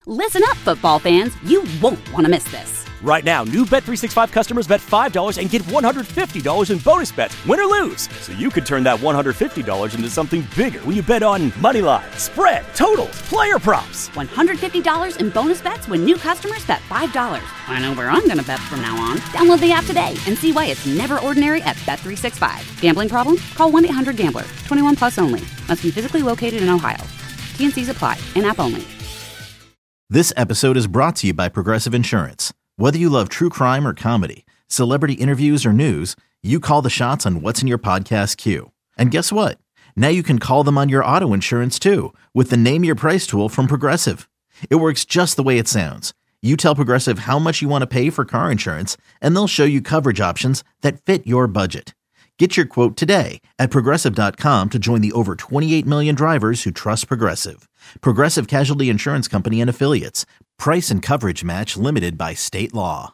Listen up, football fans. You won't want to miss this. Right now, new Bet365 customers bet $5 and get $150 in bonus bets, win or lose. So you could turn that $150 into something bigger when you bet on money line, spread, totals, player props. $150 in bonus bets when new customers bet $5. I know where I'm going to bet from now on. Download the app today and see why it's never ordinary at Bet365. Gambling problem? Call 1-800-GAMBLER. 21 plus only. Must be physically located in Ohio. T&Cs apply. In-app only. This episode is brought to you by Progressive Insurance. Whether you love true crime or comedy, celebrity interviews or news, you call the shots on what's in your podcast queue. And guess what? Now you can call them on your auto insurance too with the Name Your Price tool from Progressive. It works just the way it sounds. You tell Progressive how much you want to pay for car insurance, and they'll show you coverage options that fit your budget. Get your quote today at Progressive.com to join the over 28 million drivers who trust Progressive. Progressive Casualty Insurance Company and Affiliates. Price and coverage match limited by state law.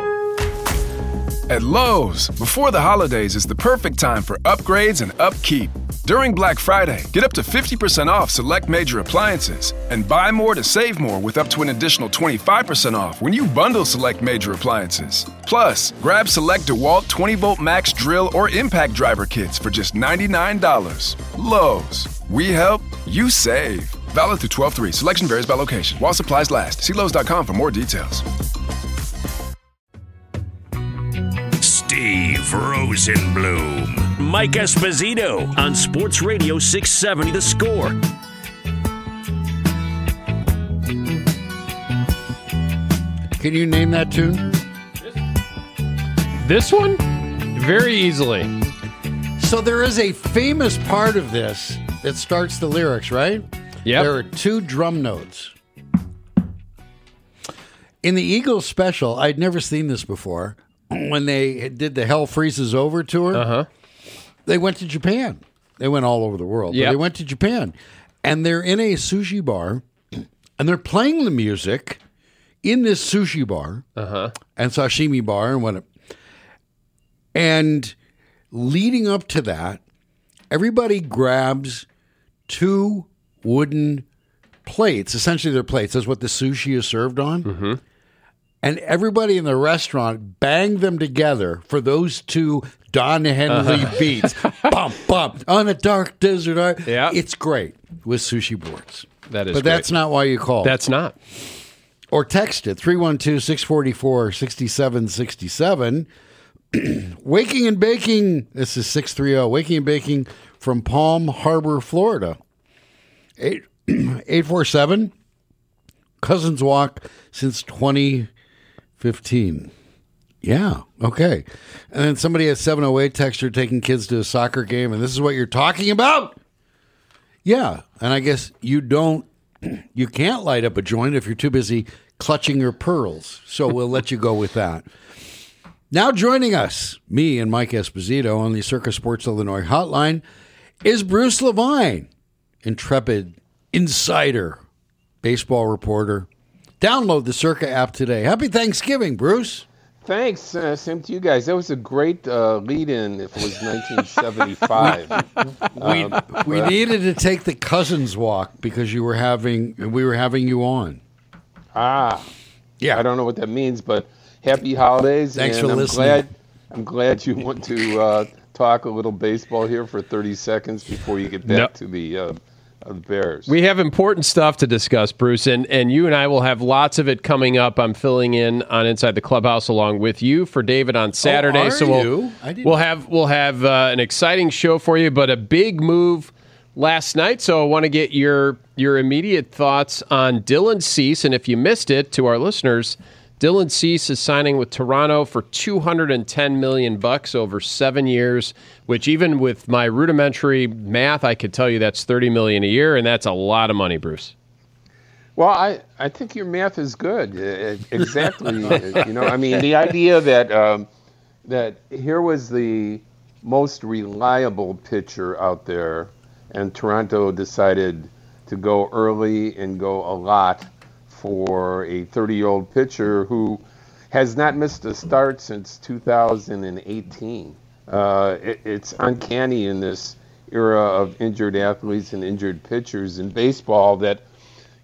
At Lowe's, before the holidays is the perfect time for upgrades and upkeep. During Black Friday, get up to 50% off select major appliances and buy more to save more with up to an additional 25% off when you bundle select major appliances. Plus, grab select DeWalt 20-volt max drill or impact driver kits for just $99. Lowe's, we help, you save. Valid through 12/3. Selection varies by location. While supplies last. See Lowe's.com for more details. Steve Rosenbloom, Mike Esposito on Sports Radio 670 The Score. Can you name that tune? This one? Very easily. So there is a famous part of this that starts the lyrics, right? Yep. There are two drum notes. In the Eagles special, I'd never seen this before. When they did the Hell Freezes Over tour, they went to Japan. They went all over the world. But they went to Japan. And they're in a sushi bar, and they're playing the music in this sushi bar and sashimi bar and whatever. And leading up to that, everybody grabs two wooden plates. Essentially, they're plates. That's what the sushi is served on. Mm-hmm. And everybody in the restaurant banged them together for those two Don Henley beats. Bump, bump, on a dark desert. Yeah. It's great with sushi boards. That is But great. that's not why you called. That's not. Or text it, 312-644-6767. Waking and Baking, this is 630, Waking and Baking from Palm Harbor, Florida. 847, Cousins Walk since 2015. Yeah, okay. And then somebody at 708 texter taking kids to a soccer game, and this is what you're talking about? Yeah, and I guess you can't light up a joint if you're too busy clutching your pearls, so we'll let you go with that. Now joining us, me and Mike Esposito on the Circa Sports Illinois hotline, is Bruce Levine, intrepid insider, baseball reporter. Download the Circa app today. Happy Thanksgiving, Bruce. Thanks. Same to you guys. That was a great lead-in if it was 1975. We needed to take the Cousins Walk because we were having you on. Yeah. I don't know what that means, but happy holidays. Thanks and for listening. I'm glad you want to talk a little baseball here for 30 seconds before you get back to the Bears. We have important stuff to discuss, Bruce, and you and I will have lots of it coming up. I'm filling in on Inside the Clubhouse along with you for David on Saturday. We'll have an exciting show for you, but a big move last night. So I want to get your immediate thoughts on Dylan Cease, and if you missed it, to our listeners, Dylan Cease is signing with Toronto for $210 million over 7 years, which even with my rudimentary math, I could tell you that's $30 million a year, and that's a lot of money, Bruce. Well, I think your math is good. Exactly. The idea that that here was the most reliable pitcher out there, and Toronto decided to go early and go a lot for a 30-year-old pitcher who has not missed a start since 2018. It's uncanny in this era of injured athletes and injured pitchers in baseball that,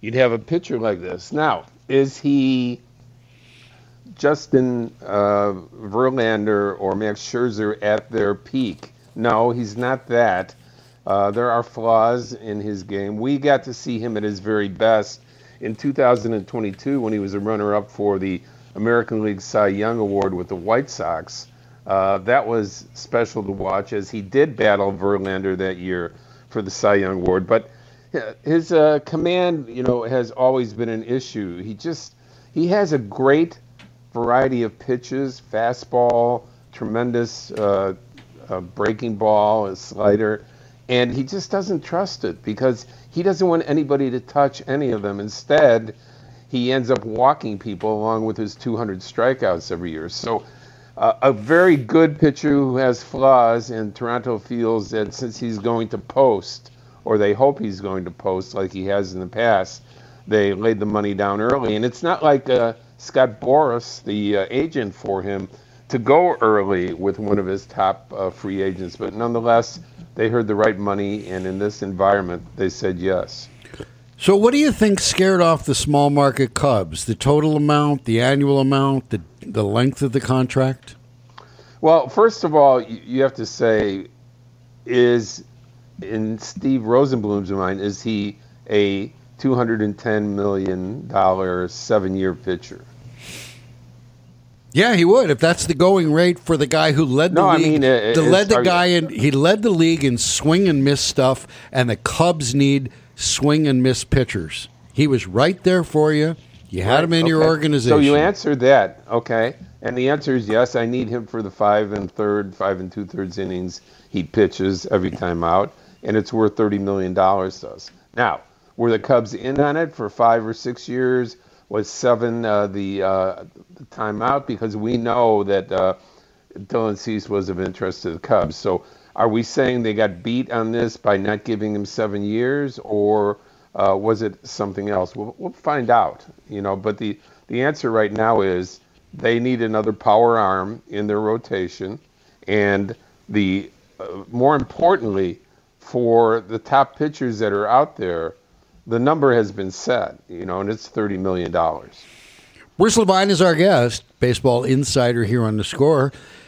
you'd have a pitcher like this. Now, is he Justin Verlander or Max Scherzer at their peak? No, he's not that. There are flaws in his game. We got to see him at his very best in 2022 when he was a runner-up for the American League Cy Young Award with the White Sox. That was special to watch, as he did battle Verlander that year for the Cy Young Award. But his command, has always been an issue. He has a great variety of pitches: fastball, tremendous breaking ball, a slider, and he just doesn't trust it because he doesn't want anybody to touch any of them. Instead, he ends up walking people along with his 200 strikeouts every year. So a very good pitcher who has flaws, and Toronto feels that since he's going to post, or they hope he's going to post like he has in the past, they laid the money down early. And it's not like Scott Boras, the agent for him, to go early with one of his top free agents. But nonetheless, they heard the right money, and in this environment, they said yes. So what do you think scared off the small market Cubs? The total amount, the annual amount, the length of the contract? Well, first of all, you have to say, in Steve Rosenblum's mind, is he a $210 million 7-year pitcher? Yeah, he would, if that's the going rate for the guy who led the league. He led the league in swing and miss stuff, and the Cubs need swing and miss pitchers. He was right there for you. You had him in your organization. So you answered that, okay? And the answer is yes. I need him for the 5 2/3 innings he pitches every time out, and it's worth $30 million to us. Now, were the Cubs in on it for 5 or 6 years? Was 7 the timeout? Because we know that Dylan Cease was of interest to the Cubs. So are we saying they got beat on this by not giving him 7 years, or was it something else? We'll find out. But the answer right now is they need another power arm in their rotation, and more importantly, for the top pitchers that are out there, the number has been set, and it's $30 million. Bruce Levine is our guest, baseball insider here on The Score,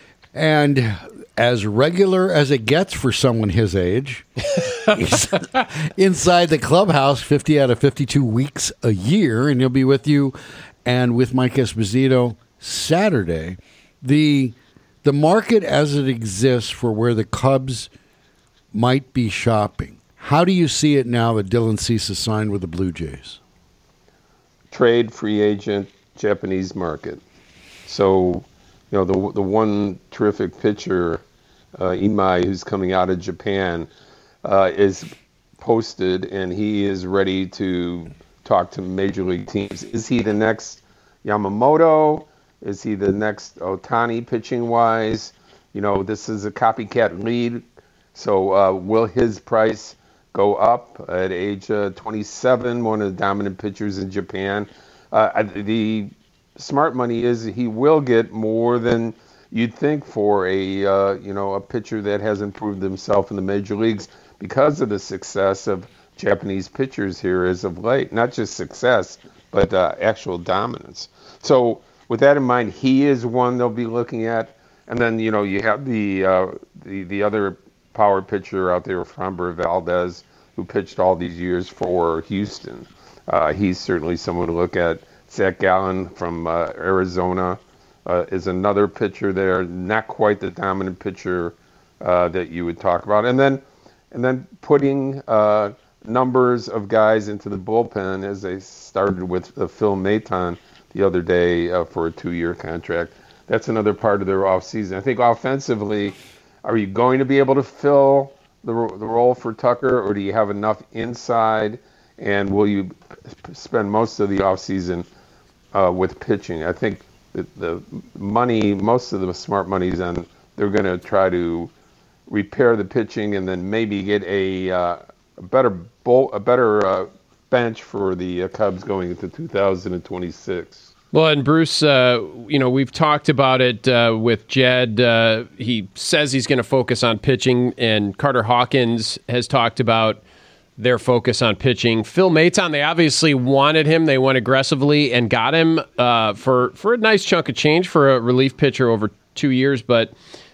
and as regular as it gets for someone his age, he's inside the clubhouse 50 out of 52 weeks a year, and he'll be with you and with Mike Esposito Saturday. The market as it exists for where the Cubs might be shopping, how do you see it now that Dylan Cease is signed with the Blue Jays? Trade, free agent, Japanese market. So, the one terrific pitcher, Imai, who's coming out of Japan, is posted, and he is ready to talk to major league teams. Is he the next Yamamoto? Is he the next Ohtani pitching-wise? This is a copycat league. So will his price go up at age 27, one of the dominant pitchers in Japan? The smart money is he will get more than you'd think for a pitcher that has improved himself in the major leagues because of the success of Japanese pitchers here as of late. Not just success, but actual dominance. So with that in mind, he is one they'll be looking at. And then, you have the other power pitcher out there, Framber Valdez, who pitched all these years for Houston. He's certainly someone to look at. Zach Gallen from Arizona is another pitcher there, not quite the dominant pitcher that you would talk about. And then putting numbers of guys into the bullpen, as they started with Phil Maton the other day for a 2-year contract. That's another part of their offseason. I think offensively, are you going to be able to fill the role for Tucker, or do you have enough inside, and will you spend most of the offseason with pitching? I think the money, most of the smart money is on, they're going to try to repair the pitching and then maybe get a better bench for the Cubs going into 2026. Well, and Bruce, we've talked about it with Jed. He says he's going to focus on pitching, and Carter Hawkins has talked about their focus on pitching. Phil Maton, they obviously wanted him. They went aggressively and got him for a nice chunk of change for a relief pitcher over 2 years. But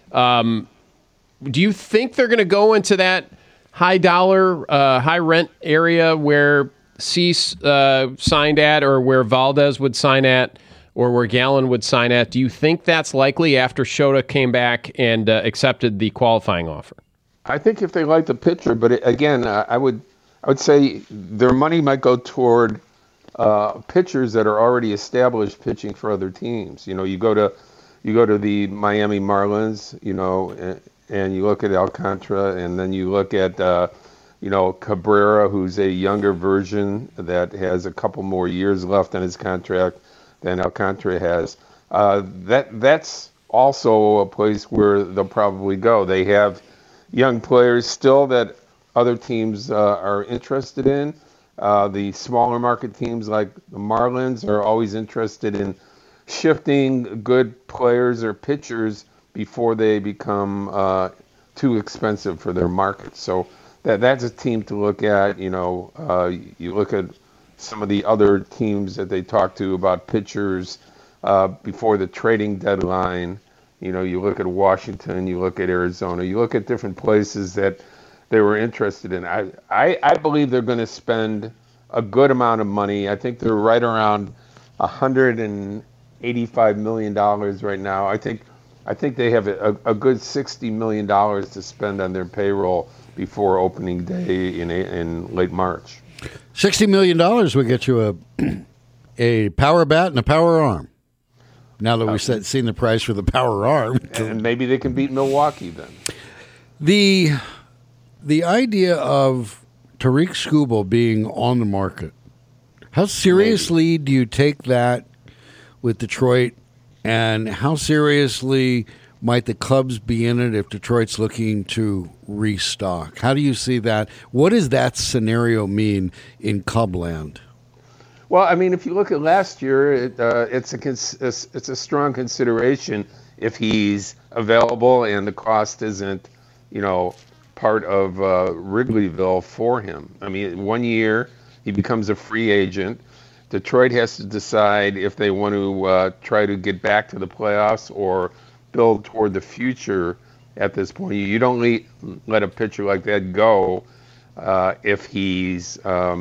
do you think they're going to go into that high dollar, high rent area where Cease signed at, or where Valdez would sign at, or where Gallen would sign at? Do you think that's likely after Shota came back and accepted the qualifying offer? I think if they like the pitcher, but again, I would say their money might go toward pitchers that are already established pitching for other teams. You go to the Miami Marlins, and you look at Alcantara, and then you look at Cabrera, who's a younger version that has a couple more years left on his contract than Alcantara has. That's also a place where they'll probably go. They have young players still that other teams are interested in. The smaller market teams like the Marlins are always interested in shifting good players or pitchers before they become too expensive for their market. So that's a team to look at. You look at some of the other teams that they talk to about pitchers before the trading deadline. You look at Washington, you look at Arizona, you look at different places that they were interested in. I believe they're going to spend a good amount of money. I think they're right around $185 million right now. I think they have a good $60 million to spend on their payroll before opening day in late March. $60 million would get you a power bat and a power arm. Now that we've seen the price for the power arm. And maybe they can beat Milwaukee then. The idea of Tarik Skubal being on the market, how seriously do you take that with Detroit, and how seriously might the Cubs be in it if Detroit's looking to restock? How do you see that? What does that scenario mean in Cubland? Well, I mean, if you look at last year, it's a strong consideration if he's available and the cost isn't, part of Wrigleyville for him. I mean, 1 year he becomes a free agent. Detroit has to decide if they want to try to get back to the playoffs or build toward the future at this point. You don't let a pitcher like that go if he's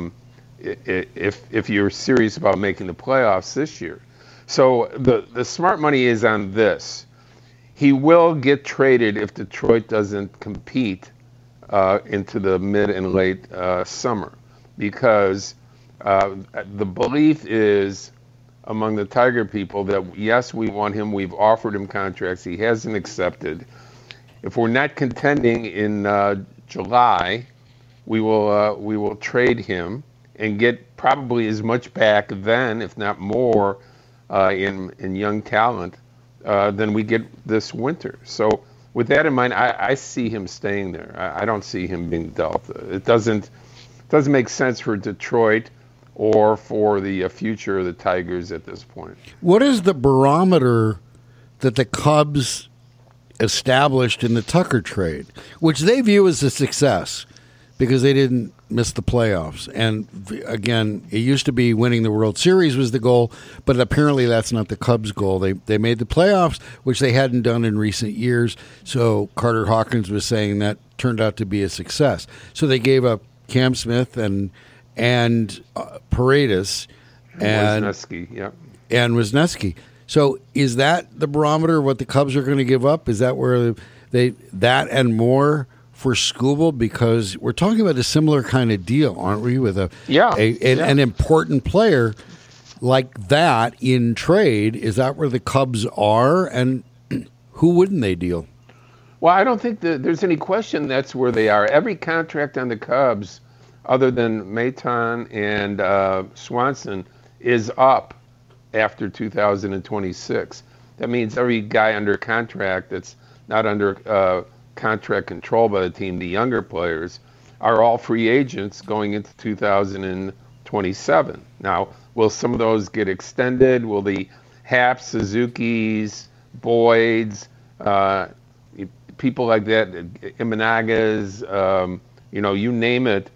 if you're serious about making the playoffs this year. So the smart money is on this. He will get traded if Detroit doesn't compete into the mid and late summer, because the belief is among the Tiger people that, yes, we want him. We've offered him contracts. He hasn't accepted. If we're not contending in July, we will trade him and get probably as much back then, if not more, in young talent than we get this winter. So with that in mind, I see him staying there. I don't see him being dealt. It doesn't make sense for Detroit or for the future of the Tigers at this point. What is the barometer that the Cubs established in the Tucker trade, which they view as a success because they didn't miss the playoffs? And again, it used to be winning the World Series was the goal, but apparently that's not the Cubs' goal. They made the playoffs, which they hadn't done in recent years. So Carter Hawkins was saying that turned out to be a success. So they gave up Cam Smith and Paredes and Wisniewski. So is that the barometer of what the Cubs are going to give up? Is that where that and more for Skubal? Because we're talking about a similar kind of deal, aren't we, with an important player like that in trade? Is that where the Cubs are, and who wouldn't they deal? Well, I don't think that there's any question that's where they are. Every contract on the Cubs, other than Maton and Swanson, is up after 2026. That means every guy under contract that's not under contract control by the team, the younger players, are all free agents going into 2027. Now, will some of those get extended? Will the Haps, Suzuki's, Boyds, people like that, Imanagas, you name it,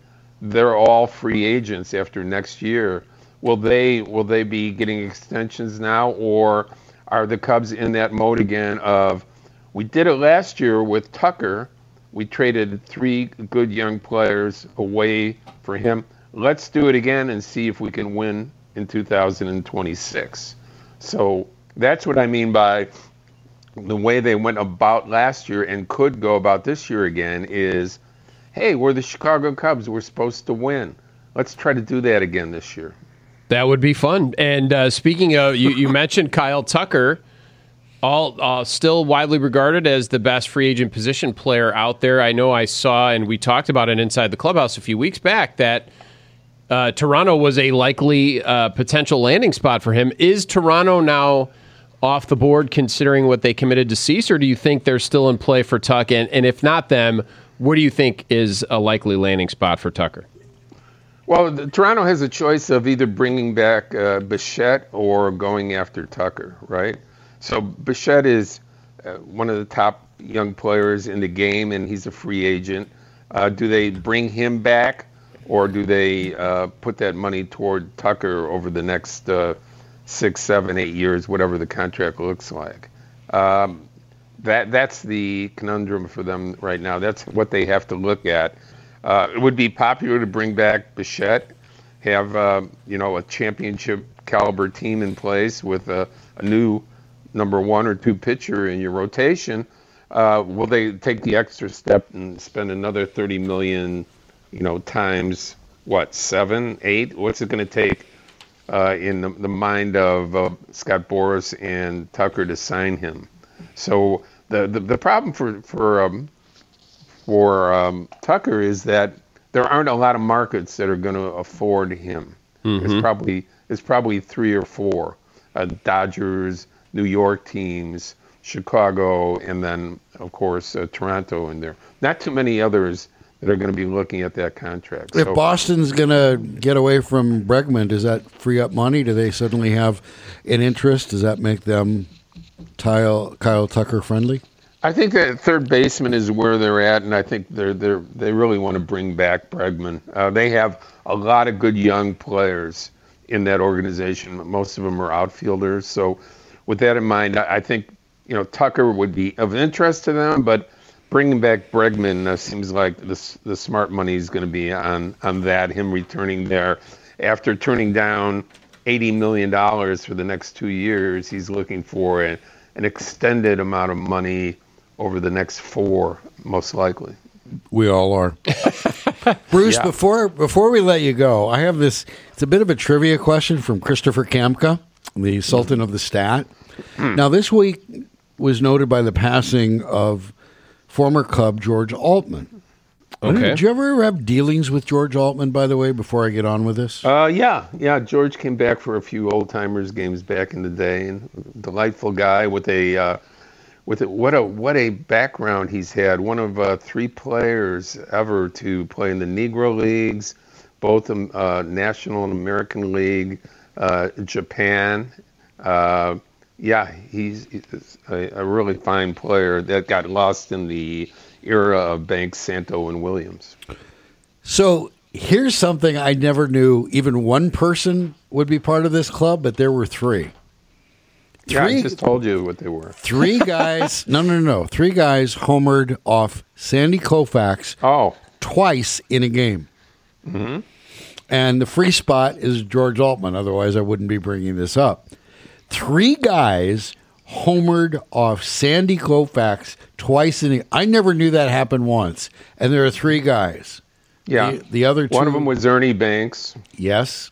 they're all free agents after next year. Will they be getting extensions now, or are the Cubs in that mode again of, we did it last year with Tucker. We traded 3 good young players away for him. Let's do it again and see if we can win in 2026. So that's what I mean by the way they went about last year and could go about this year again is, hey, we're the Chicago Cubs. We're supposed to win. Let's try to do that again this year. That would be fun. And speaking of, you mentioned Kyle Tucker, still widely regarded as the best free agent position player out there. I know I saw, and we talked about it inside the clubhouse a few weeks back, that Toronto was a likely potential landing spot for him. Is Toronto now off the board considering what they committed to Cease, or do you think they're still in play for Tuck? And if not them, what do you think is a likely landing spot for Tucker? Well, Toronto has a choice of either bringing back Bichette or going after Tucker, right? So Bichette is one of the top young players in the game, and he's a free agent. Do they bring him back, or do they put that money toward Tucker over the next 6, 7, 8 years, whatever the contract looks like? That's the conundrum for them right now. That's what they have to look at. It would be popular to bring back Bichette, have a championship caliber team in place with a new number 1 or 2 pitcher in your rotation. Will they take the extra step and spend another $30 million, times what, 7, 8? What's it going to take in the mind of Scott Boras and Tucker to sign him? So the problem for Tucker is that there aren't a lot of markets that are going to afford him. Mm-hmm. It's probably 3 or 4 Dodgers, New York teams, Chicago, and then of course Toronto in there. Not too many others that are going to be looking at that contract. If Boston's going to get away from Bregman, does that free up money? Do they suddenly have an interest? Does that make them Kyle Tucker friendly? I think that third baseman is where they're at, and I think they really want to bring back Bregman. They have a lot of good young players in that organization. Most of them are outfielders. So with that in mind, I think Tucker would be of interest to them, but bringing back Bregman seems like the smart money is going to be on that, him returning there. After turning down $80 million for the next 2 years, he's looking for an extended amount of money over the next 4, most likely. We all are. Bruce, before we let you go, I have this. It's a bit of a trivia question from Christopher Kamka, the Sultan of the Stat. Now, this week was noted by the passing of former Cub George Altman. Okay. Did you ever have dealings with George Altman, by the way, before I get on with this? Yeah. George came back for a few old-timers games back in the day, and delightful guy with what a background he's had. One of 3 players ever to play in the Negro Leagues, both National and American League, Japan. He's a really fine player that got lost in the era of Banks, Santo, and Williams. So here's something I never knew. Even one person would be part of this club, but there were 3. I just told you what they were. 3 guys. No. 3 guys homered off Sandy Koufax twice in a game. Mm-hmm. And the free spot is George Altman. Otherwise, I wouldn't be bringing this up. 3 guys homered off Sandy Koufax twice in a game. I never knew that happened once. And there are 3 guys. Yeah. The other 2. One of them was Ernie Banks. Yes.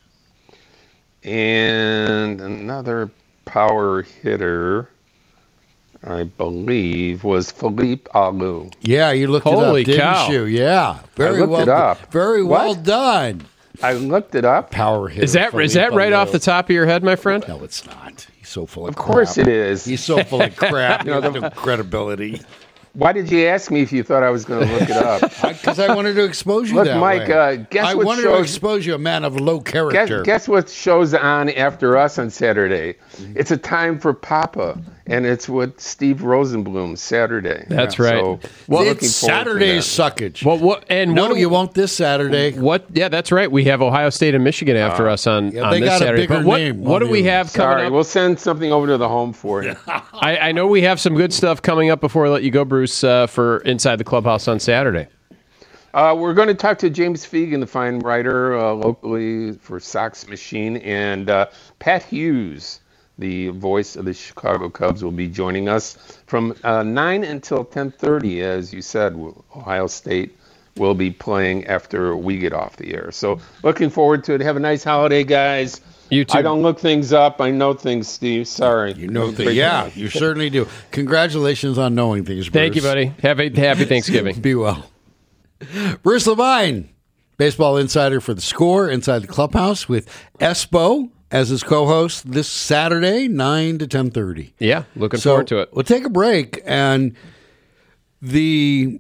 And another power hitter, I believe, was Philippe Alou. Yeah, you looked it up, didn't you? Yeah. Very well done. I looked it up. Power hitter. Is that right off the top of your head, my friend? No, it's not. He's so full of crap. Of course it is. He's so full of crap. No credibility. Why did you ask me if you thought I was going to look it up? Because I wanted to expose you Look, that Mike, way. guess I what wanted to expose you, a man of low character. Guess what show's on after us on Saturday? It's A Time for Papa, and it's with Steve Rosenblum Saturday. That's right. So, it's Saturday's suckage. What you won't this Saturday. What? Yeah, that's right. We have Ohio State and Michigan after us on they this got Saturday. a bigger name. What do we have coming Sorry, up? we'll send something over to the home for you. I know we have some good stuff coming up before I let you go, Bruce, for Inside the Clubhouse on Saturday. We're going to talk to James Fegan, the fine writer locally for Sox Machine, and Pat Hughes, the voice of the Chicago Cubs, will be joining us from 9 until 10:30. As you said, Ohio State will be playing after we get off the air. So looking forward to it. Have a nice holiday, guys. You too. I don't look things up. I know things, Steve. Sorry. You know things. Yeah, you certainly do. Congratulations on knowing things, Bruce. Thank you, buddy. Happy Thanksgiving. Be well. Bruce Levine, baseball insider for The Score, Inside the Clubhouse, with Espo as his co-host this Saturday, 9 to 10:30. Yeah, looking forward to it. We'll take a break, and the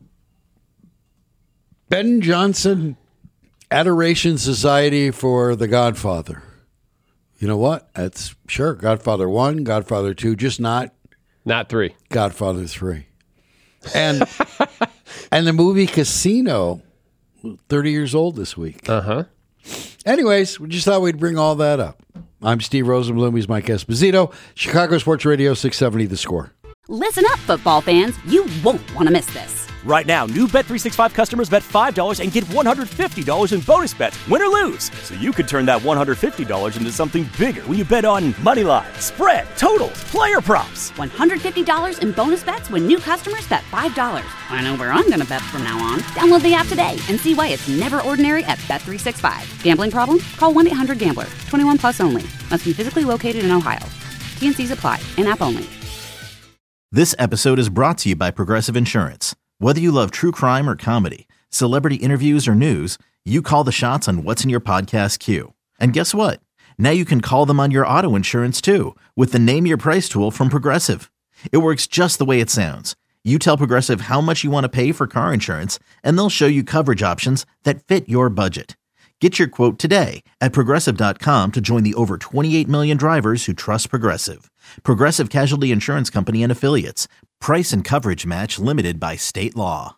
Ben Johnson Adoration Society for The Godfather. You know what? That's sure. Godfather 1, Godfather 2, just not 3. Godfather 3. And and the movie Casino, 30 years old this week. Uh-huh. Anyways, we just thought we'd bring all that up. I'm Steve Rosenblum. He's Mike Esposito. Chicago Sports Radio 670 The Score. Listen up, football fans. You won't want to miss this. Right now, new Bet365 customers bet $5 and get $150 in bonus bets, win or lose. So you could turn that $150 into something bigger when you bet on Moneyline, spread, totals, player props. $150 in bonus bets when new customers bet $5. I know where I'm going to bet from now on. Download the app today and see why it's never ordinary at Bet365. Gambling problem? Call 1-800-GAMBLER. 21 plus only. Must be physically located in Ohio. T&Cs apply. In-app only. This episode is brought to you by Progressive Insurance. Whether you love true crime or comedy, celebrity interviews or news, you call the shots on what's in your podcast queue. And guess what? Now you can call them on your auto insurance too with the Name Your Price tool from Progressive. It works just the way it sounds. You tell Progressive how much you want to pay for car insurance, and they'll show you coverage options that fit your budget. Get your quote today at Progressive.com to join the over 28 million drivers who trust Progressive. Progressive Casualty Insurance Company and Affiliates. Price and coverage match limited by state law.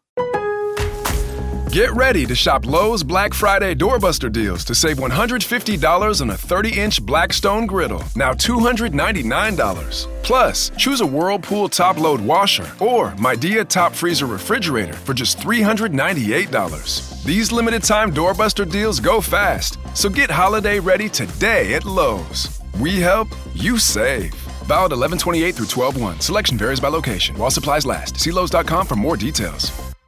Get ready to shop Lowe's Black Friday doorbuster deals to save $150 on a 30-inch Blackstone griddle, now $299. Plus, choose a Whirlpool top-load washer or Midea top freezer refrigerator for just $398. These limited-time doorbuster deals go fast, so get holiday ready today at Lowe's. We help, you save. Valid 11/28 through 12/1. Selection varies by location. While supplies last. See Lowe's.com for more details.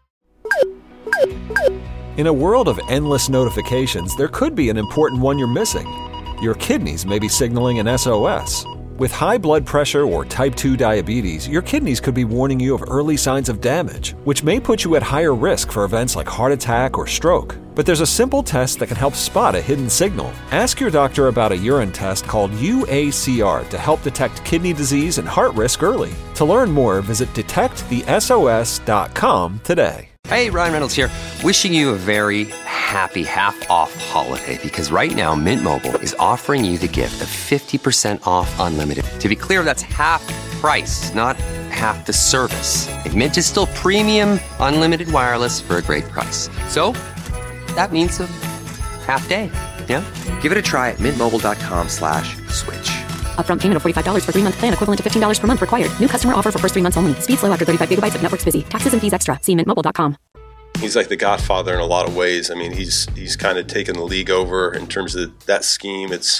In a world of endless notifications, there could be an important one you're missing. Your kidneys may be signaling an SOS. With high blood pressure or type 2 diabetes, your kidneys could be warning you of early signs of damage, which may put you at higher risk for events like heart attack or stroke. But there's a simple test that can help spot a hidden signal. Ask your doctor about a urine test called UACR to help detect kidney disease and heart risk early. To learn more, visit detectthesos.com today. Hey, Ryan Reynolds here. Wishing you a very happy half-off holiday, because right now Mint Mobile is offering you the gift of 50% off unlimited. To be clear, that's half price, not half the service. And Mint is still premium unlimited wireless for a great price. So that means a half day. Yeah? Give it a try at mintmobile.com/switch. Upfront payment of $45 for 3-month plan, equivalent to $15 per month required. New customer offer for first 3 months only. Speed slow after 35 gigabytes if network's busy. Taxes and fees extra. See mintmobile.com. He's like the Godfather in a lot of ways. I mean, he's kind of taken the league over in terms of that scheme. It's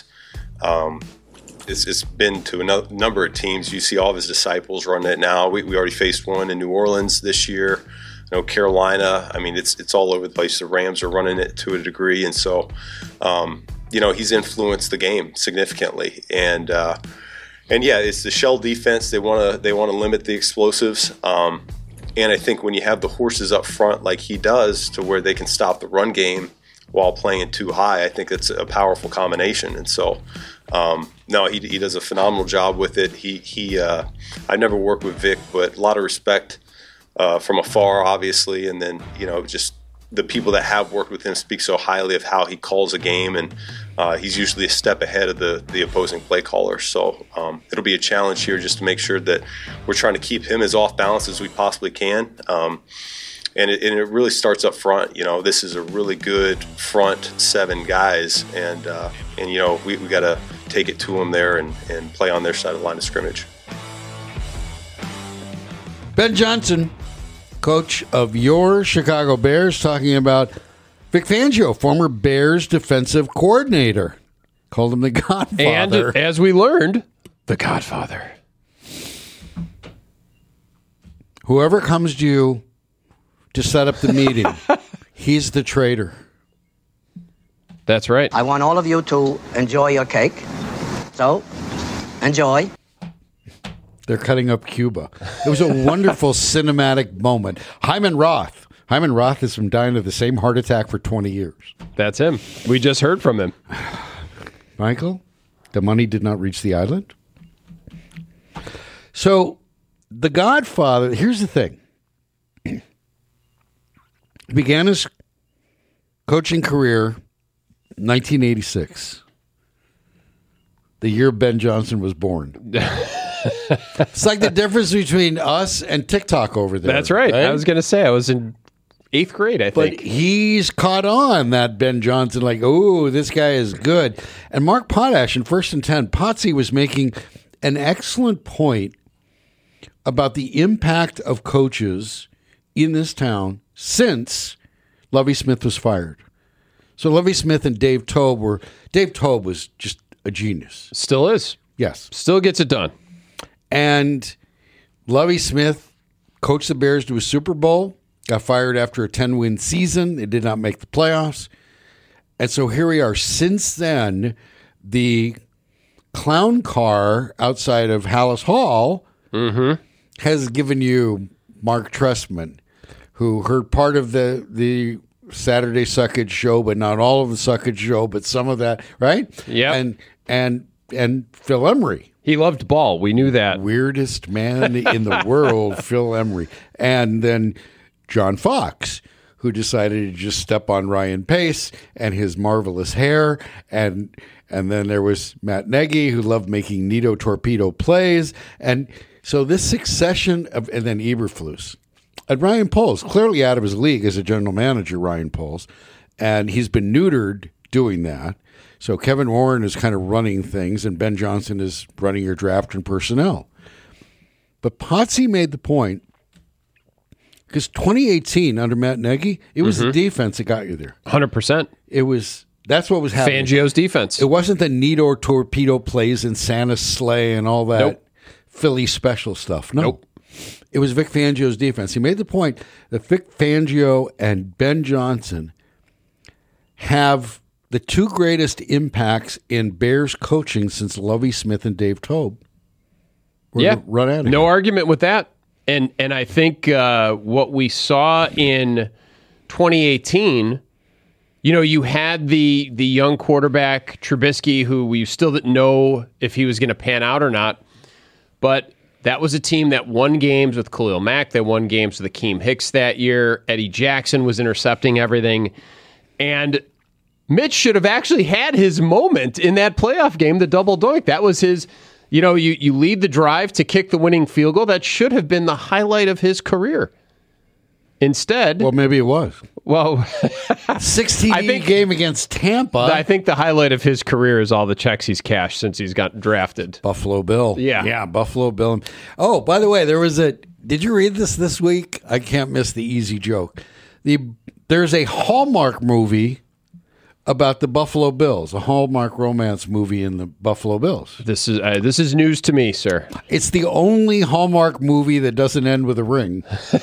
been to a number of teams. You see all of his disciples running it now. We already faced one in New Orleans this year. You know, Carolina. I mean, it's all over the place. The Rams are running it to a degree, and so you know, he's influenced the game significantly. And yeah, it's the shell defense. They want to limit the explosives. And I think when you have the horses up front like he does, to where they can stop the run game while playing it too high, I think it's a powerful combination. And so, no, he does a phenomenal job with it. I never worked with Vic, but a lot of respect from afar, obviously, and then just the people that have worked with him speak so highly of how he calls a game, and he's usually a step ahead of the opposing play caller. So it'll be a challenge here just to make sure that we're trying to keep him as off balance as we possibly can. And it really starts up front. This is a really good front 7 guys, and we got to take it to them there and play on their side of the line of scrimmage. Ben Johnson, coach of your Chicago Bears, talking about Vic Fangio, former Bears defensive coordinator. Called him the Godfather. And as we learned, the Godfather. Whoever comes to you to set up the meeting, he's the traitor. That's right. I want all of you to enjoy your cake. So, enjoy. They're cutting up Cuba. It was a wonderful cinematic moment. Hyman Roth has been dying of the same heart attack for 20 years. That's him. We just heard from him. Michael, the money did not reach the island. So, the Godfather, here's the thing. He began his coaching career in 1986, the year Ben Johnson was born. It's like the difference between us and TikTok over there. That's right. I was going to say, I was in 8th grade, I think. But he's caught on that Ben Johnson, like, oh, this guy is good. And Mark Potash in First and 10, Potsy was making an excellent point about the impact of coaches in this town since Lovie Smith was fired. So Lovie Smith and Dave Toub was just a genius. Still is. Yes. Still gets it done. And Lovie Smith coached the Bears to a Super Bowl, got fired after a 10-win season. It did not make the playoffs. And so here we are. Since then, the clown car outside of Hallis Hall has given you Mark Trestman, who heard part of the Saturday Suckage show, but not all of the Suckage show, but some of that, right? Yeah. And Phil Emery. He loved ball. We knew that. Weirdest man in the world, Phil Emery. And then John Fox, who decided to just step on Ryan Pace and his marvelous hair. And then there was Matt Nagy, who loved making Nito torpedo plays. And so this succession of, and then Eberflus. And Ryan Poles, clearly out of his league as a general manager, Ryan Poles. And he's been neutered doing that. So Kevin Warren is kind of running things, and Ben Johnson is running your draft and personnel. But Potsy made the point, because 2018 under Matt Nagy, it was the defense that got you there. 100%. That's what was happening. Fangio's defense. It wasn't the Nito torpedo plays and Santa's sleigh and all that Philly special stuff. No. Nope. It was Vic Fangio's defense. He made the point that Vic Fangio and Ben Johnson have the two greatest impacts in Bears coaching since Lovie Smith and Dave Toub. Run at it. No argument with that. And I think what we saw in 2018, you had the young quarterback Trubisky, who we still didn't know if he was going to pan out or not. But that was a team that won games with Khalil Mack. They won games with Akeem Hicks that year. Eddie Jackson was intercepting everything. And Mitch should have actually had his moment in that playoff game, the double doink. That was his, you lead the drive to kick the winning field goal. That should have been the highlight of his career. Instead... Well, maybe it was. Well... 16 game against Tampa. I think the highlight of his career is all the checks he's cashed since he's gotten drafted. Buffalo Bill. Yeah. Yeah, Buffalo Bill. Oh, by the way, did you read this week? I can't miss the easy joke. There's a Hallmark movie about the Buffalo Bills, a Hallmark romance movie in the Buffalo Bills. This is news to me, sir. It's the only Hallmark movie that doesn't end with a ring.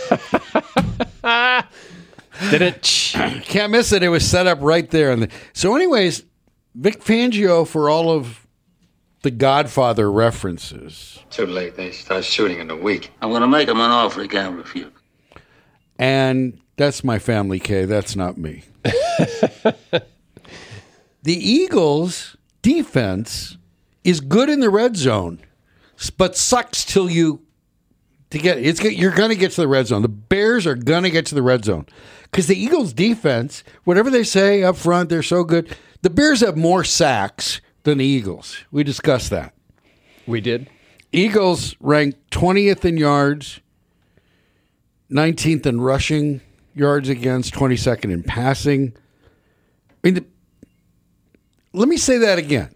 Can't miss it. It was set up right there. So anyways, Vic Fangio, for all of the Godfather references. Too late. They start shooting in a week. I'm going to make him an offer he can't refuse. And that's my family, Kay. That's not me. The Eagles' defense is good in the red zone, but sucks till you You're going to get to the red zone. The Bears are going to get to the red zone because the Eagles' defense, whatever they say up front, they're so good. The Bears have more sacks than the Eagles. We discussed that. We did. Eagles ranked 20th in yards, 19th in rushing yards against, 22nd in passing. I mean, let me say that again.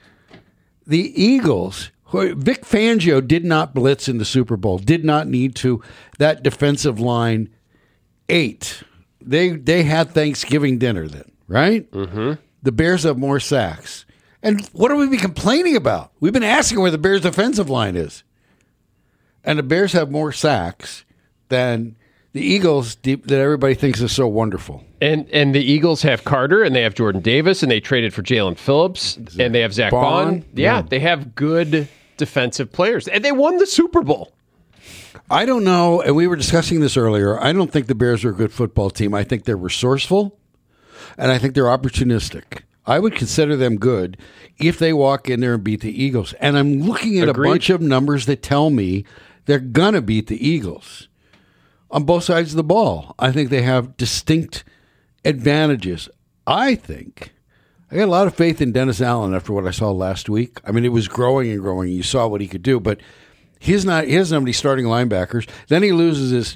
The Eagles, Vic Fangio did not blitz in the Super Bowl, did not need to. That defensive line ate. They had Thanksgiving dinner then, right? Mm-hmm. The Bears have more sacks. And what are we complaining about? We've been asking where the Bears' defensive line is. And the Bears have more sacks than the Eagles that everybody thinks is so wonderful. And the Eagles have Carter, and they have Jordan Davis, and they traded for Jalen Phillips, and they have Zach Bond. Yeah, they have good defensive players. And they won the Super Bowl. I don't know, and we were discussing this earlier. I don't think the Bears are a good football team. I think they're resourceful, and I think they're opportunistic. I would consider them good if they walk in there and beat the Eagles. And I'm looking at a bunch of numbers that tell me they're going to beat the Eagles on both sides of the ball. I think they have distinct advantages. I got a lot of faith in Dennis Allen after what I saw last week. I mean, it was growing and growing. You saw what he could do, but he doesn't have any starting linebackers. Then he loses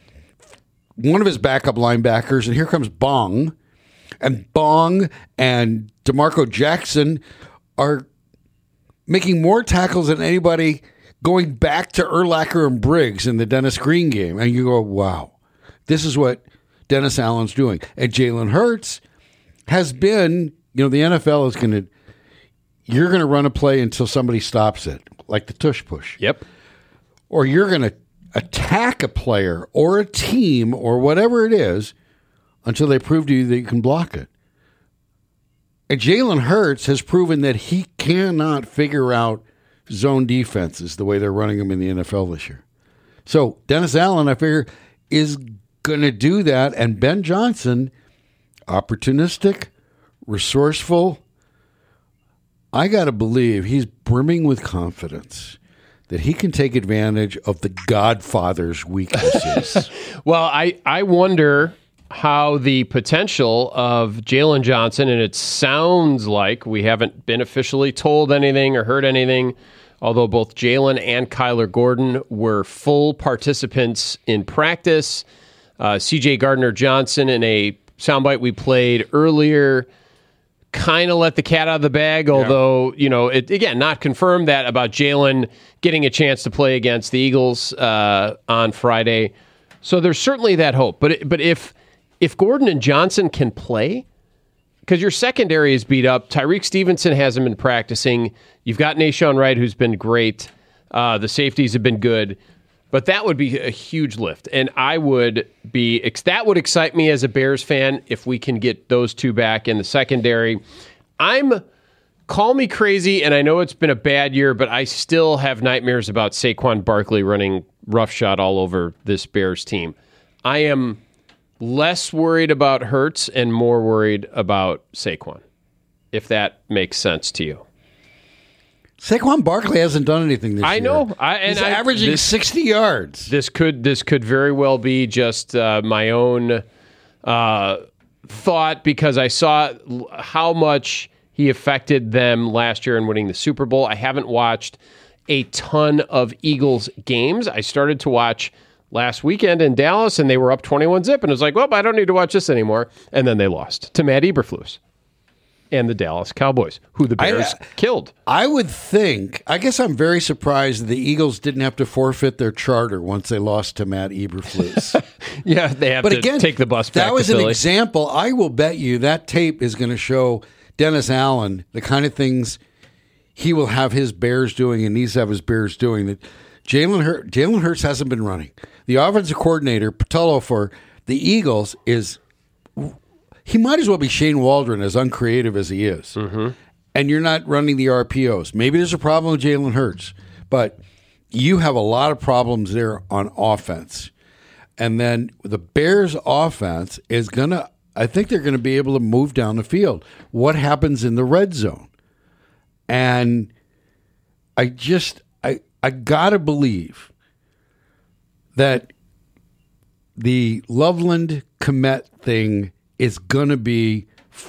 one of his backup linebackers, and here comes Bong. And Bong and DeMarco Jackson are making more tackles than anybody going back to Urlacher and Briggs in the Dennis Green game. And you go, wow, this is what Dennis Allen's doing. And Jalen Hurts has been, the NFL is you're going to run a play until somebody stops it, like the tush push. Yep. Or you're going to attack a player or a team or whatever it is until they prove to you that you can block it. And Jalen Hurts has proven that he cannot figure out zone defenses the way they're running them in the NFL this year. So Dennis Allen, I figure, is going to do that. And Ben Johnson, opportunistic, resourceful. I got to believe he's brimming with confidence that he can take advantage of the Godfather's weaknesses. Well, I wonder how the potential of Jalen Johnson, and it sounds like we haven't been officially told anything or heard anything, although both Jalen and Kyler Gordon were full participants in practice. C.J. Gardner-Johnson, in a soundbite we played earlier, kind of let the cat out of the bag, although, again, not confirmed that about Jalen getting a chance to play against the Eagles on Friday. So there's certainly that hope. But if Gordon and Johnson can play, because your secondary is beat up, Tyreek Stevenson hasn't been practicing. You've got Nahshon Wright, who's been great. The safeties have been good. But that would be a huge lift. And that would excite me as a Bears fan if we can get those two back in the secondary. Call me crazy, and I know it's been a bad year, but I still have nightmares about Saquon Barkley running roughshod all over this Bears team. I am less worried about Hurts and more worried about Saquon, if that makes sense to you. Saquon Barkley hasn't done anything this year. I know. He's averaging 60 yards. This could very well be just my own thought, because I saw how much he affected them last year in winning the Super Bowl. I haven't watched a ton of Eagles games. I started to watch last weekend in Dallas, and they were up 21-0, and I was like, well, I don't need to watch this anymore. And then they lost to Matt Eberflus and the Dallas Cowboys, who the Bears killed. I would think, I guess I'm very surprised that the Eagles didn't have to forfeit their charter once they lost to Matt Eberflus. Yeah, they have to take the bus back to Philly. That was an example. I will bet you that tape is going to show Dennis Allen the kind of things he will have his Bears doing and needs to have his Bears doing. That Jalen Hurts hasn't been running. The offensive coordinator, Patullo, for the Eagles he might as well be Shane Waldron, as uncreative as he is. Mm-hmm. And you're not running the RPOs. Maybe there's a problem with Jalen Hurts, but you have a lot of problems there on offense. And then the Bears' offense is I think they're going to be able to move down the field. What happens in the red zone? And I got to believe that the Loveland Kmet thing is going to be,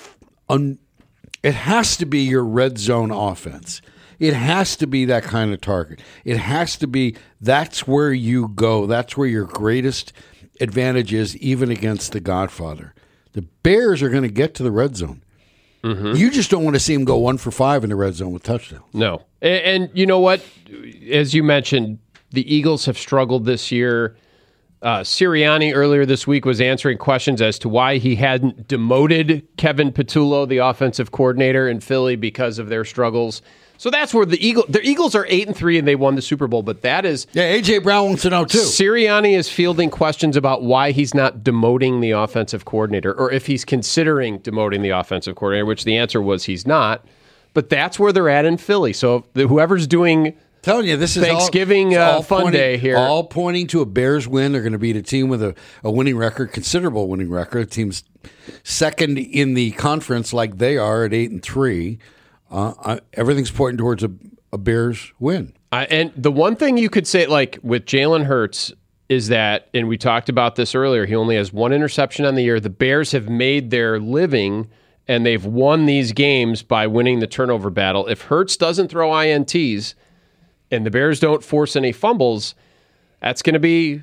it has to be your red zone offense. It has to be that kind of target. It has to be, that's where you go. That's where your greatest advantage is, even against the Godfather. The Bears are going to get to the red zone. Mm-hmm. You just don't want to see them go 1 for 5 in the red zone with touchdowns. No. And you know what? As you mentioned, the Eagles have struggled this year. Sirianni earlier this week was answering questions as to why he hadn't demoted Kevin Patullo, the offensive coordinator in Philly, because of their struggles. So that's where the Eagles are 8-3 and they won the Super Bowl. But that is, AJ Brown wants to know too. Sirianni is fielding questions about why he's not demoting the offensive coordinator, or if he's considering demoting the offensive coordinator, which the answer was he's not. But that's where they're at in Philly. So whoever's doing. Telling you, this is Thanksgiving all fun day here. All pointing to a Bears win. They're going to beat a team with a winning record, considerable winning record. A team's second in the conference like they are at 8-3. Everything's pointing towards a Bears win. And the one thing you could say, like with Jalen Hurts, is that, and we talked about this earlier, he only has 1 interception on the year. The Bears have made their living, and they've won these games by winning the turnover battle. If Hurts doesn't throw INTs, and the Bears don't force any fumbles, that's going to be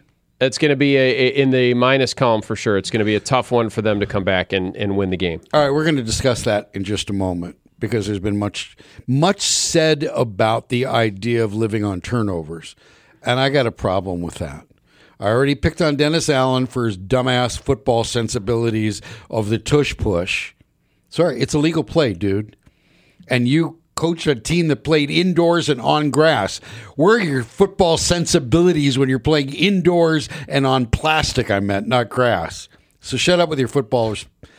in the minus column for sure. It's going to be a tough one for them to come back and win the game. All right, we're going to discuss that in just a moment, because there's been much said about the idea of living on turnovers, and I got a problem with that. I already picked on Dennis Allen for his dumbass football sensibilities of the tush push. Sorry, it's a legal play, dude. And you coached a team that played indoors and on grass. Where are your football sensibilities when you're playing indoors and on plastic, I meant, not grass? So shut up with your football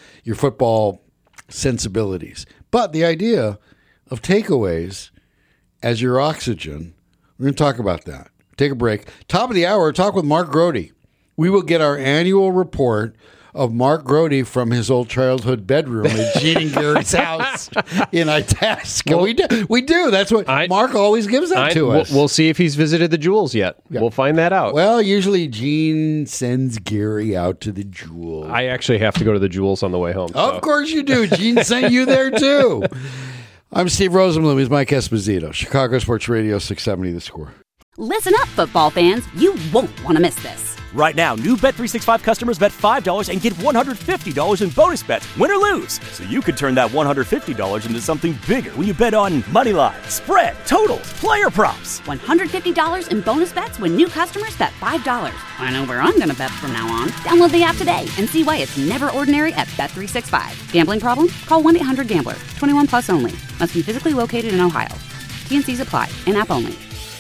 sensibilities. But the idea of takeaways as your oxygen, we're going to talk about that. Take a break. Top of the hour, talk with Mark Grody. We will get our annual report of Mark Grody from his old childhood bedroom at Gene and Gary's house in Itasca. Well, we do. That's what Mark always gives that to us. We'll see if he's visited the Jewels yet. Yeah. We'll find that out. Well, usually Gene sends Gary out to the Jewels. I actually have to go to the Jewels on the way home. Of course you do. Gene sent you there too. I'm Steve Rosenblum. He's Mike Esposito. Chicago Sports Radio 670 The Score. Listen up, football fans. You won't want to miss this. Right now, new Bet365 customers bet $5 and get $150 in bonus bets, win or lose. So you could turn that $150 into something bigger when you bet on moneyline, spread, totals, player props. $150 in bonus bets when new customers bet $5. I know where I'm going to bet from now on. Download the app today and see why it's never ordinary at Bet365. Gambling problem? Call 1-800-GAMBLER. 21 plus only. Must be physically located in Ohio. T&Cs apply. In-app only.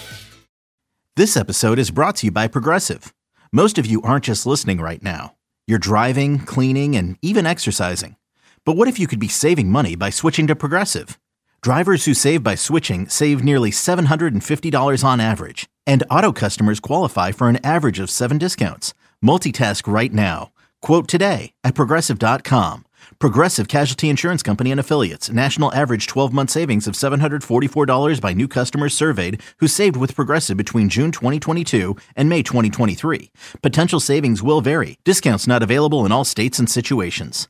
This episode is brought to you by Progressive. Most of you aren't just listening right now. You're driving, cleaning, and even exercising. But what if you could be saving money by switching to Progressive? Drivers who save by switching save nearly $750 on average. And auto customers qualify for an average of 7 discounts. Multitask right now. Quote today at Progressive.com. Progressive Casualty Insurance Company and Affiliates. National average 12-month savings of $744 by new customers surveyed who saved with Progressive between June 2022 and May 2023. Potential savings will vary. Discounts not available in all states and situations.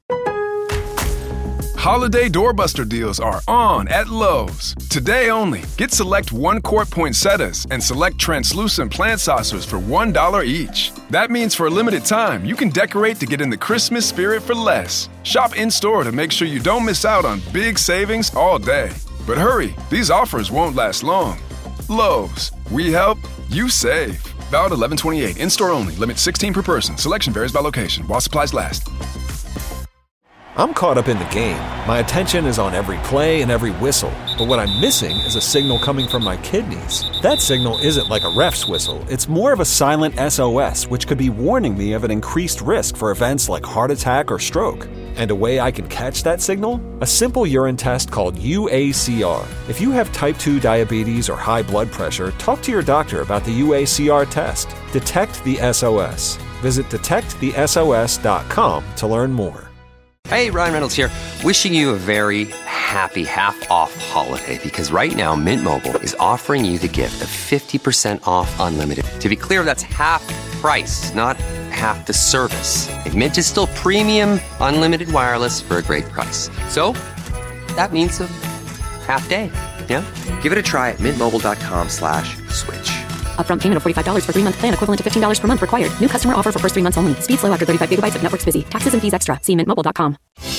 Holiday doorbuster deals are on at Lowe's. Today only, get select 1-quart poinsettias and select translucent plant saucers for $1 each. That means for a limited time, you can decorate to get in the Christmas spirit for less. Shop in-store to make sure you don't miss out on big savings all day. But hurry, these offers won't last long. Lowe's, we help, you save. Valid 11/28, in-store only, limit 16 per person. Selection varies by location, while supplies last. I'm caught up in the game. My attention is on every play and every whistle. But what I'm missing is a signal coming from my kidneys. That signal isn't like a ref's whistle. It's more of a silent SOS, which could be warning me of an increased risk for events like heart attack or stroke. And a way I can catch that signal? A simple urine test called UACR. If you have type 2 diabetes or high blood pressure, talk to your doctor about the UACR test. Detect the SOS. Visit detectthesos.com to learn more. Hey, Ryan Reynolds here, wishing you a very happy half-off holiday, because right now Mint Mobile is offering you the gift of 50% off unlimited. To be clear, that's half price, not half the service. And Mint is still premium, unlimited wireless for a great price. So, that means a half day, yeah? Give it a try at mintmobile.com/switch. Upfront payment of $45 for 3-month plan, equivalent to $15 per month required. New customer offer for first 3 months only. Speed slow after 35 gigabytes if network's busy. Taxes and fees extra. See mintmobile.com.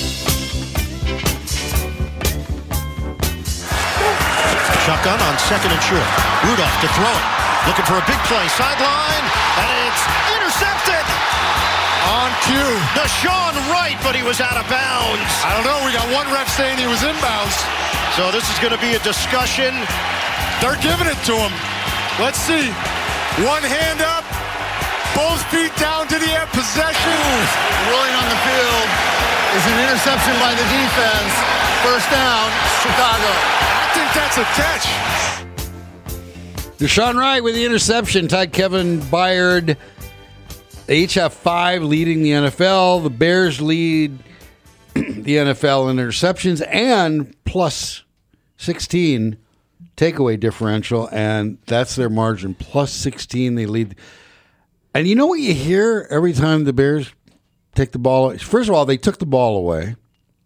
Shotgun on second and short. Rudolph to throw it. Looking for a big play. Sideline. And it's intercepted. On cue. Deshaun Wright, but he was out of bounds. I don't know. We got one ref saying he was inbounds. So this is going to be a discussion. They're giving it to him. Let's see. One hand up. Both feet down. Did he have possession? Rolling on the field is an interception by the defense. First down, Chicago. I think that's a catch. Deshaun Wright with the interception tied Kevin Byard. They each have 5, leading the NFL. The Bears lead the NFL in interceptions and plus 16 takeaway differential, and that's their margin. Plus 16, they lead. And you know what you hear every time the Bears take the ball? First of all, they took the ball away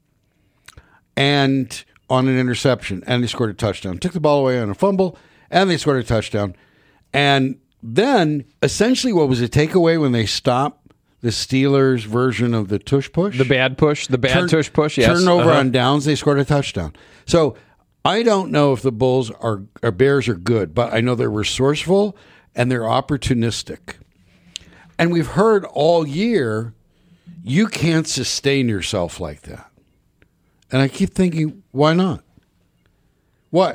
and on an interception, and they scored a touchdown. Took the ball away on a fumble, and they scored a touchdown. And then, essentially, what was a takeaway when they stopped the Steelers' version of the tush push? The bad push, tush push, yes. Turnover on downs, they scored a touchdown. So I don't know if the Bears are good, but I know they're resourceful and they're opportunistic. And we've heard all year, you can't sustain yourself like that. And I keep thinking, why not? Why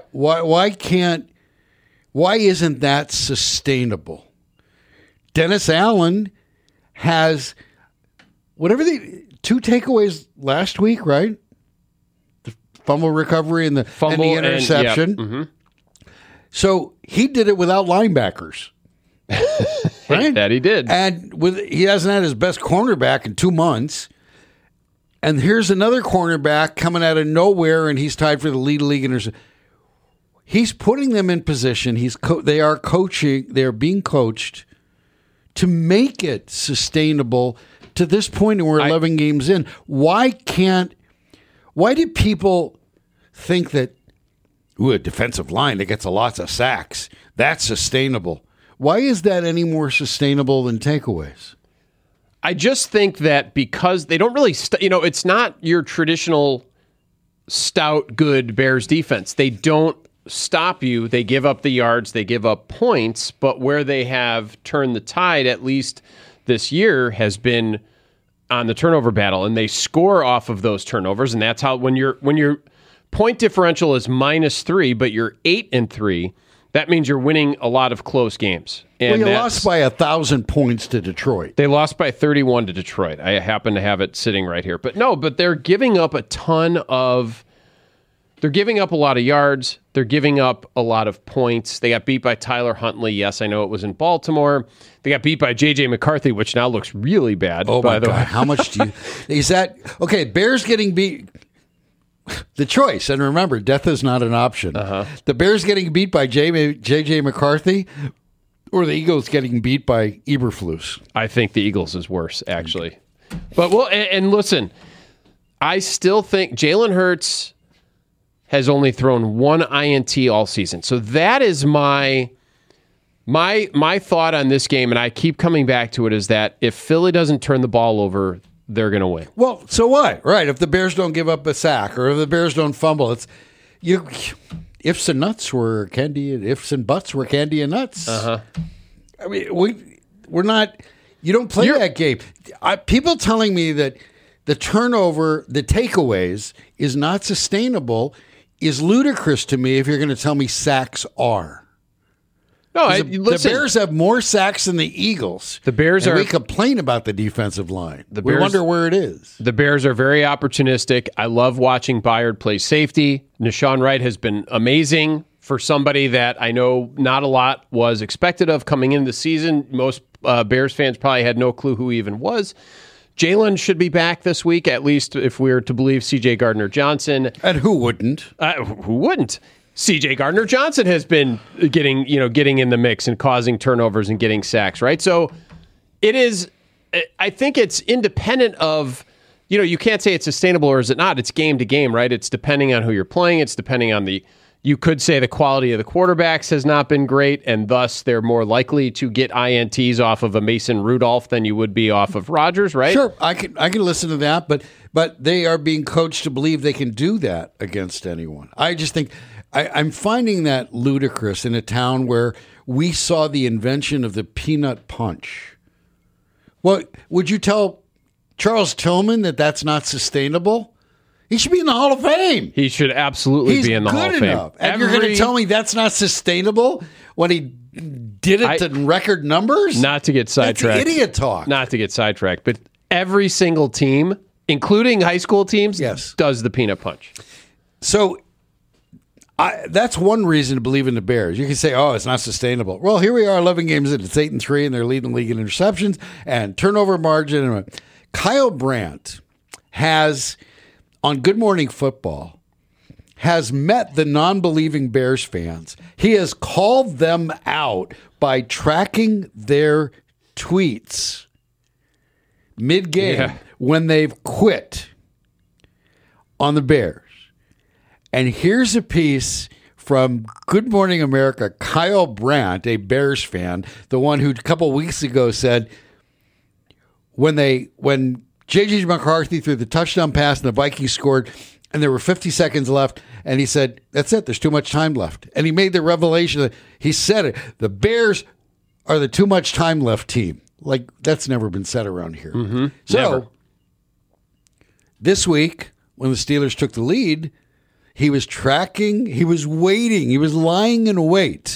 isn't that sustainable? Dennis Allen has 2 takeaways last week, right? The fumble recovery and the interception. Mm-hmm. So he did it without linebackers. Right? That he did. And he hasn't had his best cornerback in 2 months. And here's another cornerback coming out of nowhere, and he's tied for the lead league interception. He's putting them in position. They are being coached to make it sustainable to this point, and we're 11 games in. Why do people think that a defensive line that gets lots of sacks, that's sustainable? Why is that any more sustainable than takeaways? I just think that because they don't really, it's not your traditional stout, good Bears defense. They don't stop you. They give up the yards. They give up points. But where they have turned the tide, at least this year, has been on the turnover battle, and they score off of those turnovers. And that's how when your point differential is -3, but you're 8-3. That means you're winning a lot of close games. And you lost by 1,000 points to Detroit. They lost by 31 to Detroit. I happen to have it sitting right here. But they're giving up they're giving up a lot of yards. They're giving up a lot of points. They got beat by Tyler Huntley. Yes, I know it was in Baltimore. They got beat by J.J. McCarthy, which now looks really bad. Oh, by my the God. way. How much do you... Is that... Okay, Bears getting beat... The choice, and remember, death is not an option. The Bears getting beat by J.J. McCarthy, or the Eagles getting beat by Eberflus? I think the Eagles is worse, actually. But and listen, I still think Jalen Hurts has only thrown 1 INT all season. So that is my thought on this game, and I keep coming back to it, is that if Philly doesn't turn the ball over, they're going to win. Well, so what? Right. If the Bears don't give up a sack or if the Bears don't fumble, it's ifs and nuts were candy, and ifs and buts were candy and nuts. I mean, we're not, you don't play that game. People telling me that the turnover, the takeaways is not sustainable is ludicrous to me if you're going to tell me sacks are. No, the Bears have more sacks than the Eagles. The Bears we complain about the defensive line. We wonder where it is. The Bears are very opportunistic. I love watching Byard play safety. Deshaun Wright has been amazing for somebody that I know not a lot was expected of coming into the season. Most Bears fans probably had no clue who he even was. Jalen should be back this week, at least if we're to believe C.J. Gardner-Johnson. And who wouldn't? Who wouldn't? C.J. Gardner-Johnson has been getting in the mix and causing turnovers and getting sacks, right? So It is. I think it's independent of, you can't say it's sustainable or is it not. It's game to game, right? It's depending on who you're playing. It's depending on you could say the quality of the quarterbacks has not been great, and thus they're more likely to get INTs off of a Mason Rudolph than you would be off of Rodgers, right? Sure, I can listen to that, but they are being coached to believe they can do that against anyone. I just think I'm finding that ludicrous in a town where we saw the invention of the peanut punch. Well, would you tell Charles Tillman that that's not sustainable? He should be in the Hall of Fame. He should absolutely be in the Hall of Fame. Enough. And you're going to tell me that's not sustainable when he did it in record numbers? Not to get sidetracked. That's idiot talk. Not to get sidetracked, but every single team, including high school teams, does the peanut punch. So that's one reason to believe in the Bears. You can say, oh, it's not sustainable. Well, here we are 11 games in. It's 8-3, and they're leading the league in interceptions and turnover margin. Kyle Brandt has, on Good Morning Football, has met the non-believing Bears fans. He has called them out by tracking their tweets mid-game when they've quit on the Bears. And here's a piece from Good Morning America, Kyle Brandt, a Bears fan, the one who a couple weeks ago said when J.J. McCarthy threw the touchdown pass and the Vikings scored and there were 50 seconds left, and he said, that's it, there's too much time left. And he made the revelation that he said it, the Bears are the too much time left team. Like, that's never been said around here. Mm-hmm. So, this week, when the Steelers took the lead, he was tracking, he was waiting, he was lying in wait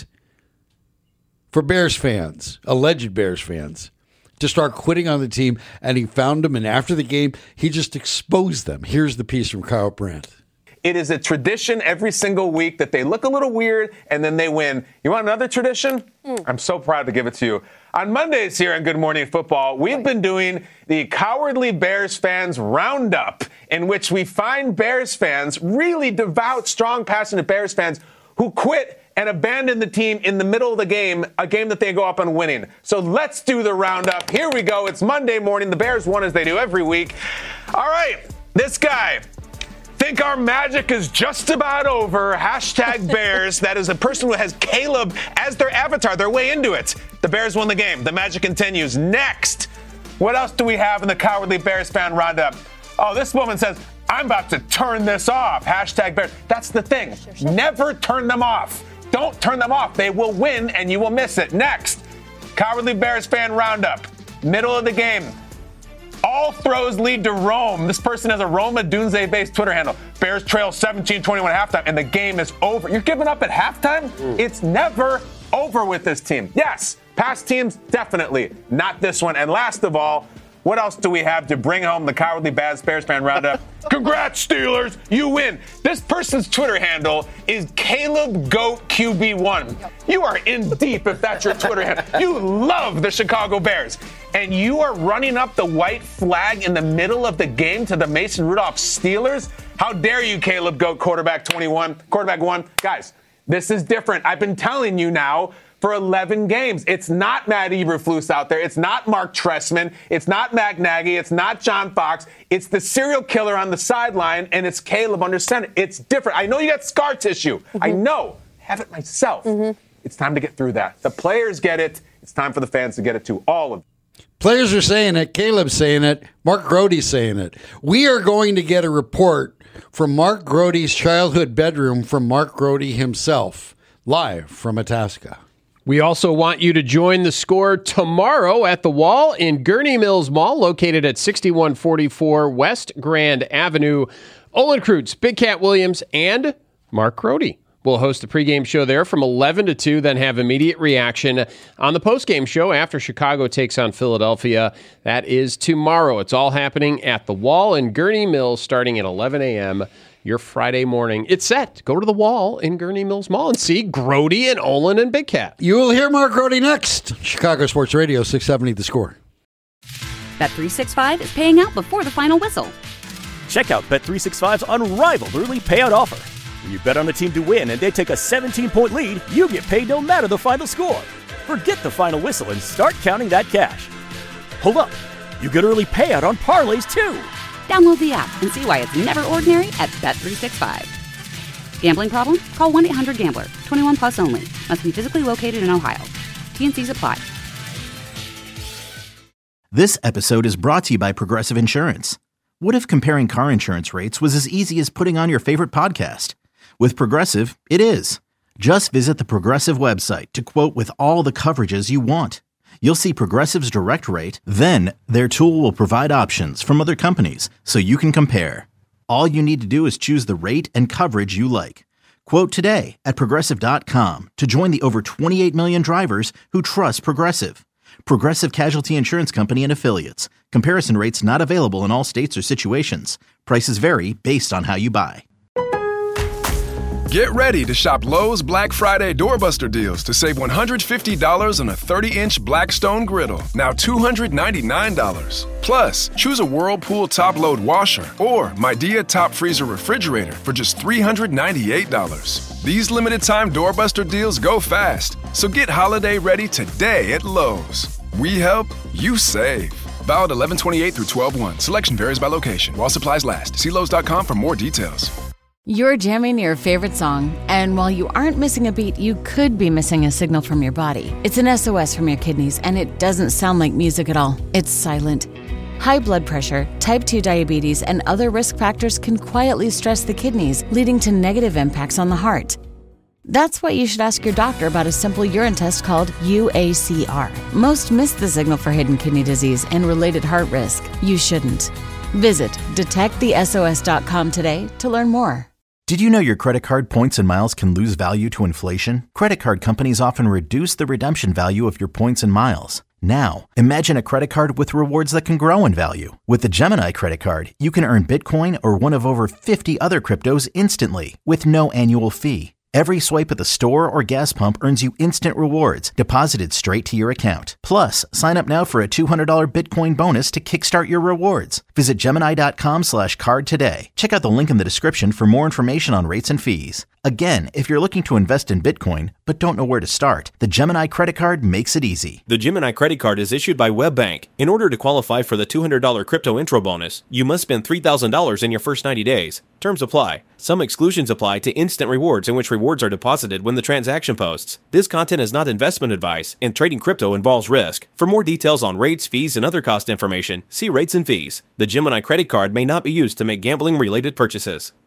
for Bears fans, alleged Bears fans, to start quitting on the team, and he found them, and after the game, he just exposed them. Here's the piece from Kyle Brandt. It is a tradition every single week that they look a little weird, and then they win. You want another tradition? I'm so proud to give it to you. On Mondays here on Good Morning Football, we've been doing the Cowardly Bears Fans Roundup, in which we find Bears fans, really devout, strong, passionate Bears fans, who quit and abandon the team in the middle of the game, a game that they go up on winning. So let's do the roundup. Here we go. It's Monday morning. The Bears won as they do every week. All right, this guy. Think our magic is just about over. Hashtag Bears. That is a person who has Caleb as their avatar. They're way into it. The Bears won the game. The magic continues. Next, what else do we have in the Cowardly Bears fan roundup? Oh, this woman says, I'm about to turn this off. Hashtag Bears. That's the thing. Never turn them off. Don't turn them off. They will win and you will miss it. Next, Cowardly Bears fan roundup. Middle of the game. All throws lead to Rome. This person has a Roma Dunze-based Twitter handle. Bears trail 17-21 at halftime, and the game is over. You're giving up at halftime? It's never over with this team. Yes, past teams, definitely. Not this one. And last of all, what else do we have to bring home the Cowardly Bears fan roundup? Congrats, Steelers. You win. This person's Twitter handle is Caleb Goat QB1. You are in deep if that's your Twitter handle. You love the Chicago Bears. And you are running up the white flag in the middle of the game to the Mason Rudolph Steelers? How dare you, Caleb Goat, quarterback 1. Guys, this is different. I've been telling you now for 11 games. It's not Matt Eberflus out there. It's not Mark Trestman. It's not Matt Nagy. It's not John Fox. It's the serial killer on the sideline, and it's Caleb under center. It's different. I know you got scar tissue. I know. I have it myself. It's time to get through that. The players get it. It's time for the fans to get it too. All of them. Players are saying it. Caleb's saying it. Mark Grote's saying it. We are going to get a report from Mark Grote's childhood bedroom from Mark Grote himself, live from Itasca. We also want you to join the Score tomorrow at the Wall in Gurnee Mills Mall, located at 6144 West Grand Avenue. Olin Kreutz, Big Cat Williams, and Mark Grote will host the pregame show there from 11 to 2, then have immediate reaction on the postgame show after Chicago takes on Philadelphia. That is tomorrow. It's all happening at the Wall in Gurnee Mills starting at 11 a.m. your Friday morning. It's set. Go to the Wall in Gurnee Mills Mall and see Grote and Olin and Big Cat. You will hear Mark Grote next. Chicago Sports Radio 670 The Score. Bet365 is paying out before the final whistle. Check out Bet365's unrivaled early payout offer. When you bet on a team to win and they take a 17-point lead, you get paid no matter the final score. Forget the final whistle and start counting that cash. Hold up. You get early payout on parlays, too. Download the app and see why it's never ordinary at Bet365. Gambling problem? Call 1-800-GAMBLER. 21 plus only. Must be physically located in Ohio. T&Cs apply. This episode is brought to you by Progressive Insurance. What if comparing car insurance rates was as easy as putting on your favorite podcast? With Progressive, it is. Just visit the Progressive website to quote with all the coverages you want. You'll see Progressive's direct rate, then their tool will provide options from other companies so you can compare. All you need to do is choose the rate and coverage you like. Quote today at Progressive.com to join the over 28 million drivers who trust Progressive. Progressive Casualty Insurance Company and Affiliates. Comparison rates not available in all states or situations. Prices vary based on how you buy. Get ready to shop Lowe's Black Friday Doorbuster deals to save $150 on a 30-inch Blackstone griddle, now $299. Plus, choose a Whirlpool top-load washer or Midea top freezer refrigerator for just $398. These limited-time Doorbuster deals go fast, so get holiday ready today at Lowe's. We help, you save. Valid 11/28 through 12/1. Selection varies by location. While supplies last. See Lowe's.com for more details. You're jamming your favorite song, and while you aren't missing a beat, you could be missing a signal from your body. It's an SOS from your kidneys, and it doesn't sound like music at all. It's silent. High blood pressure, type 2 diabetes, and other risk factors can quietly stress the kidneys, leading to negative impacts on the heart. That's why you should ask your doctor about a simple urine test called UACR. Most miss the signal for hidden kidney disease and related heart risk. You shouldn't. Visit detectthesos.com today to learn more. Did you know your credit card points and miles can lose value to inflation? Credit card companies often reduce the redemption value of your points and miles. Now, imagine a credit card with rewards that can grow in value. With the Gemini credit card, you can earn Bitcoin or one of over 50 other cryptos instantly with no annual fee. Every swipe at the store or gas pump earns you instant rewards deposited straight to your account. Plus, sign up now for a $200 Bitcoin bonus to kickstart your rewards. Visit Gemini.com/card today. Check out the link in the description for more information on rates and fees. Again, if you're looking to invest in Bitcoin but don't know where to start, the Gemini credit card makes it easy. The Gemini credit card is issued by WebBank. In order to qualify for the $200 crypto intro bonus, you must spend $3,000 in your first 90 days. Terms apply. Some exclusions apply to instant rewards in which rewards are deposited when the transaction posts. This content is not investment advice, and trading crypto involves risk. For more details on rates, fees, and other cost information, see rates and fees. The Gemini credit card may not be used to make gambling-related purchases.